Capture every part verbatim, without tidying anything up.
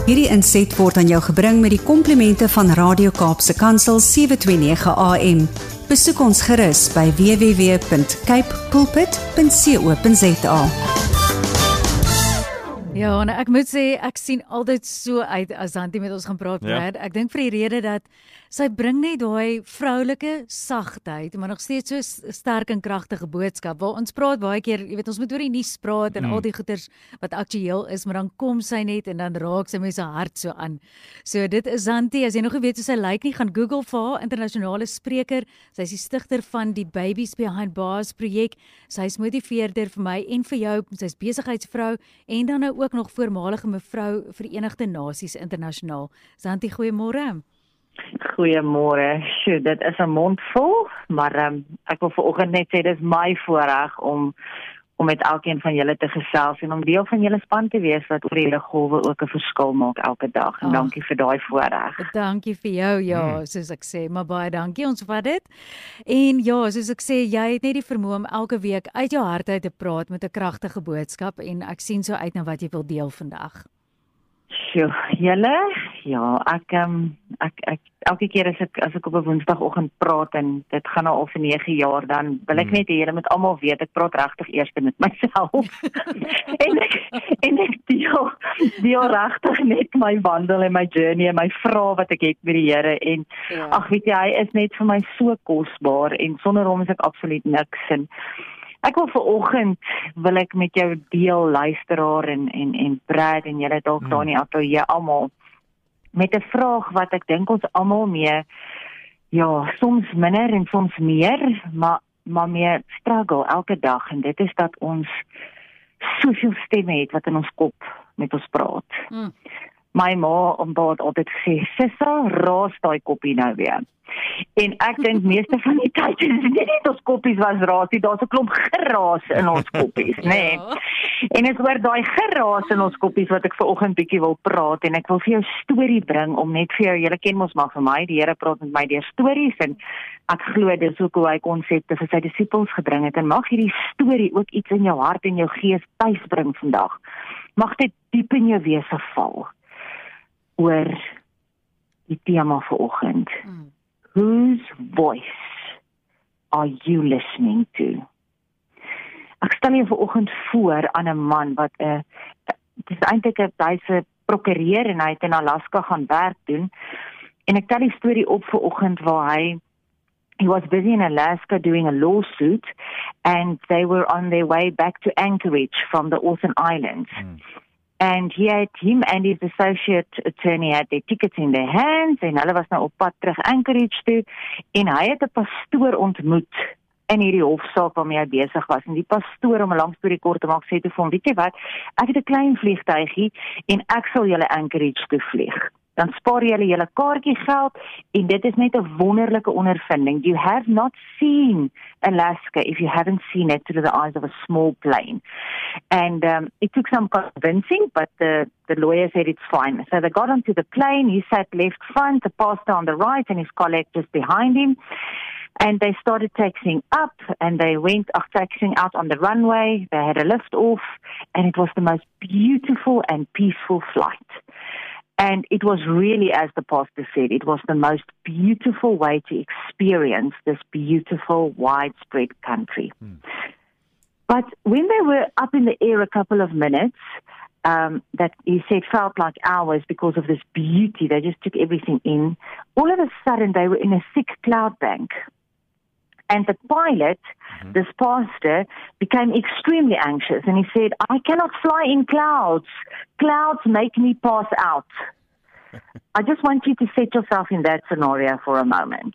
Hierdie inset word aan jou gebring met die komplimente van Radio Kaapse Kansel sewe twee nege A M. Besoek ons gerus by w w w punt cape pulpit punt co punt za. Ja, en ek moet sê, ek sien altyd so uit as Zanti met ons gaan praat, Brad. Ja. Ek dink vir die rede dat sy bring net daai vroulike sagtheid, maar nog steeds so sterk en kragtige boodskap. Waar ons praat baie keer, jy weet, ons moet oor die nuus praat en mm. al die goeters wat aktueel is, maar dan kom sy net en dan raak sy mense hart so aan. So dit is Zanti, as jy nog nie weet hoe sy lyk nie, gaan Google vir haar, internasionale spreker. Sy is die stigter van die Babies Behind Bars projek. Sy is motiveerder vir my en vir jou. Sy is besigheidsvrou en dan nou ook nog voormalige mevrou Verenigde Nasies internasionaal. Zanti, goeiemôre. Goeiemôre. Sjoe, dit is 'n mond vol, maar um, ek wil vanoggend net sê dis my voorreg om om met elkeen van julle te gesels en om deel van julle span te wees wat oor die golwe ook 'n verskil maak elke dag. En oh, dankie vir daai voorreg. Dankie vir jou, ja, hmm. soos ek sê, maar baie dankie, ons vat dit. En ja, soos ek sê, jy het net die vermoë om elke week uit jou hart uit te praat met 'n kragtige boodskap en ek sien so uit na wat jy wil deel vandag. Sjoe, julle, ja, ek um, ek ek elke keer as ek as ek op 'n Woensdagoggend praat en dit gaan nou al vir nege jaar, dan wil ek net hê julle moet almal weet ek praat regtig eers met myself. en ek en ek deel deel regtig net my wandel en my journey en my vrae wat ek het met die Here en ja. ag weet jy, hy is net vir my so kosbaar en sonder hom is ek absoluut niks. En ek wil vanoggend wil ek met jou deel, luisteraar en en en Brad en julle dalk daar in die ateljee almal met 'n vraag wat ek dink ons almal mee, ja, soms minder en soms meer, maar maar meer struggle elke dag, en dit is dat ons soveel stemme het wat in ons kop met ons praat. Mm. My ma het altyd gesê, Sissa, raas daai koppie nou weer. En ek dink meeste van die tyd is dit nie net ons koppies was raas nie, daar's 'n klomp geraas in ons koppies, nê. Nee. Ja. En is oor daai geraas in ons koppies wat ek vanoggend bietjie wil praat, en ek wil vir jou 'n storie bring om net vir jou, julle ken mos maar vir my, die Here praat met my deur stories, en ek glo dis ook hoe hy konsepte vir sy disippels gebring het, en mag hierdie storie ook iets in jou hart en jou gees tuisbring vandag. Mag dit diep in jou wese val oor die tema vanoggend. Hmm. Whose voice are you listening to? Ek stel jou vanoggend voor aan 'n man wat 'n uh, dis eintlik 'n hy's 'n prokureur en hy het in Alaska gaan werk doen. En ek tel die storie op vanoggend waar hy he was busy in Alaska doing a lawsuit, and they were on their way back to Anchorage from the Orphan Islands. Mm. And he had him and his associate attorney had their tickets in their hands, en hulle was nou op pad terug Anchorage toe, en hy het 'n pastoor ontmoet in hierdie hofsaak waarmee hy besig was. En die pastoor, om 'n lang storie kort te maak, sê toe vir hom, weet jy wat, ek het 'n klein vliegtuigie en ek sal julle Anchorage toe vlieg. Dan spaar julle julle kaartjie geld, en dit is net 'n wonderlike ondervinding. You have not seen Alaska if you haven't seen it through the eyes of a small plane. And um, it took some convincing, but the, the lawyer said it's fine. So they got onto the plane, he sat left front, the pastor on the right, and his colleague just behind him. And they started taxiing up, and they went uh, taxiing out on the runway. They had a lift off, and it was the most beautiful and peaceful flight. And it was really, as the pastor said, it was the most beautiful way to experience this beautiful, widespread country. Hmm. But when they were up in the air a couple of minutes, um, that he said felt like hours because of this beauty, they just took everything in. All of a sudden, they were in a thick cloud bank. And the pilot, mm-hmm. this pastor, became extremely anxious, and he said, I cannot fly in clouds. Clouds make me pass out. I just want you to set yourself in that scenario for a moment.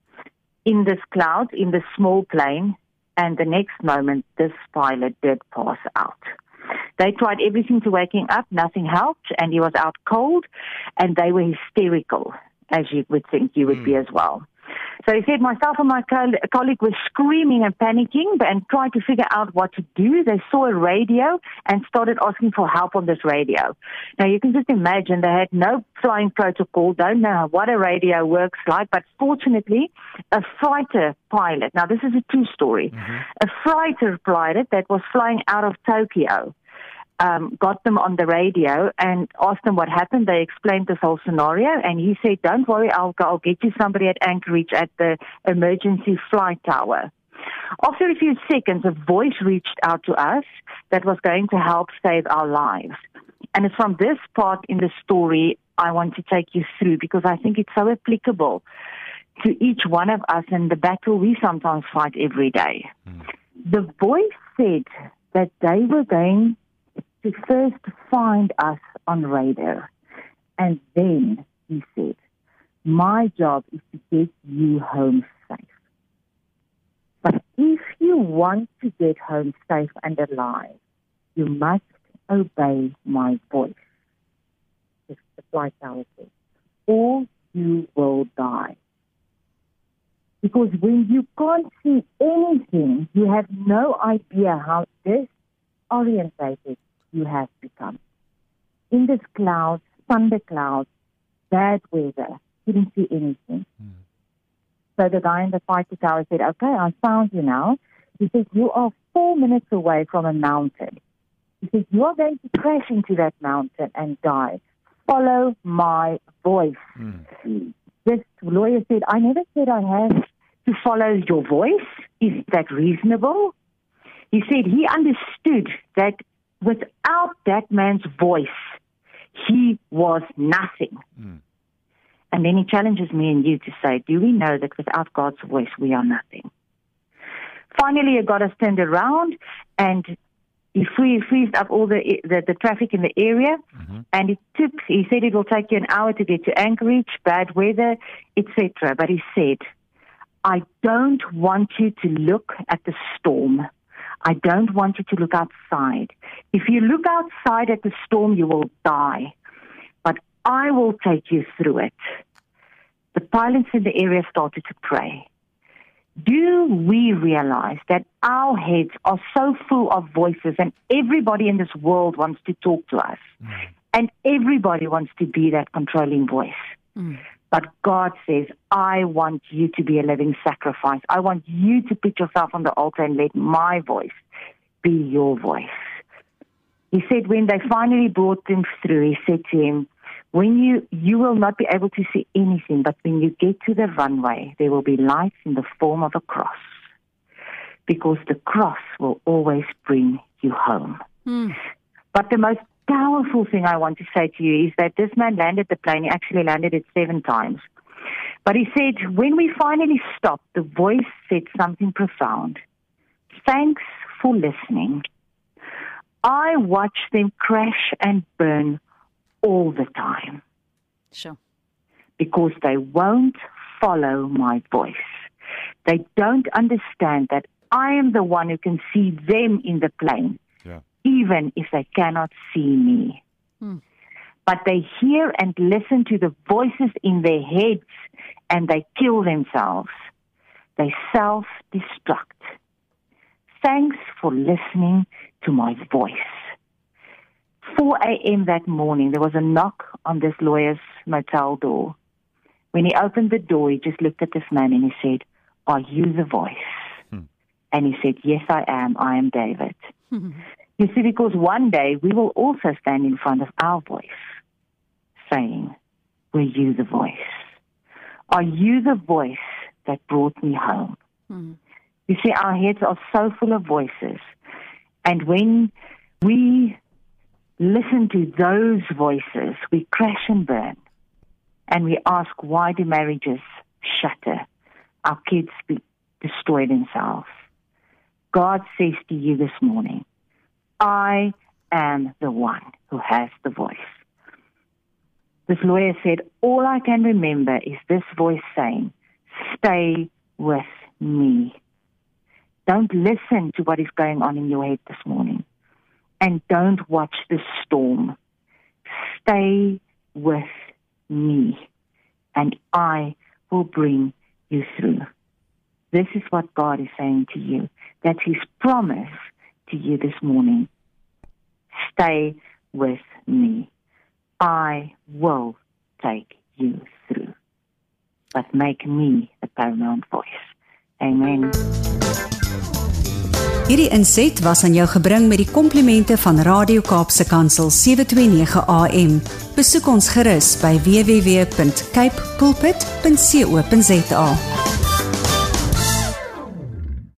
In this cloud, in this small plane, and the next moment, this pilot did pass out. They tried everything to wake him up, nothing helped, and he was out cold, and they were hysterical, as you would think you would mm. be as well. So he said, myself and my co- colleague were screaming and panicking and trying to figure out what to do. They saw a radio and started asking for help on this radio. Now, you can just imagine they had no flying protocol, don't know what a radio works like, but fortunately, a fighter pilot, now this is a true story, mm-hmm. a fighter pilot that was flying out of Tokyo, um, got them on the radio and asked them what happened. They explained this whole scenario, and he said, "Don't worry, I'll go, I'll get you somebody at Anchorage at the emergency flight tower." After a few seconds, a voice reached out to us that was going to help save our lives. And it's from this part in the story I want to take you through, because I think it's so applicable to each one of us and the battle we sometimes fight every day. Mm. The voice said that they were going to first find us on radar. And then he said, "My job is to get you home safe. But if you want to get home safe and alive, you must obey my voice," the flight tower said, "or you will die." Because when you can't see anything, you have no idea how disorientated you have become. In this clouds, thunder clouds, bad weather, couldn't see anything. Mm. So the guy in the fighter tower said, "Okay, I found you now." He said, "You are four minutes away from a mountain." He said, "You are going to crash into that mountain and die. Follow my voice." Mm. This lawyer said, "I never said I have to follow your voice. Is that reasonable?" He said he understood that without that man's voice, he was nothing. Mm. And then he challenges me and you to say, do we know that without God's voice, we are nothing? Finally, he got us turned around, and he free, freezed up all the, the the traffic in the area. Mm-hmm. And it took, he said it will take you an hour to get to Anchorage, bad weather, et cetera. But he said, "I don't want you to look at the storm. I don't want you to look outside. If you look outside at the storm, you will die. But I will take you through it." The pilots in the area started to pray. Do we realize that our heads are so full of voices, and everybody in this world wants to talk to us, mm. and everybody wants to be that controlling voice? Mm. But God says, "I want you to be a living sacrifice. I want you to put yourself on the altar and let my voice be your voice." He said when they finally brought him through, he said to him, "When you, you will not be able to see anything, but when you get to the runway, there will be lights in the form of a cross, because the cross will always bring you home." Mm. But the most powerful thing I want to say to you is that this man landed the plane. He actually landed it seven times. But he said, when we finally stopped, the voice said something profound. "Thanks for listening. I watch them crash and burn all the time." Sure. Because they won't follow my voice. They don't understand that I am the one who can see them in the plane. Yeah. Even if they cannot see me. Hmm. But they hear and listen to the voices in their heads, and they kill themselves. They self-destruct. Thanks for listening to my voice. four a.m. that morning, there was a knock on this lawyer's motel door. When he opened the door, he just looked at this man and he said, "Are you the voice?" Hmm. And he said, "Yes, I am. I am David." You see, because one day we will also stand in front of our voice saying, "Were you the voice? Are you the voice that brought me home?" Mm. You see, our heads are so full of voices. And when we listen to those voices, we crash and burn. And we ask, why do marriages shatter? Our kids be, destroy themselves. God says to you this morning, I am the one who has the voice. This lawyer said, all I can remember is this voice saying, stay with me. Don't listen to what is going on in your head this morning. And don't watch the storm. Stay with me, and I will bring you through. This is what God is saying to you. That's His promise to you this morning. Stay with me. I will take you through. But make me the paramount voice. Amen. Hierdie inset was aan jou gebring met die komplimente van Radio Kaapse Kansel sewe twee nege A M. Besoek ons gerus by w w w punt cape pulpit punt co punt za.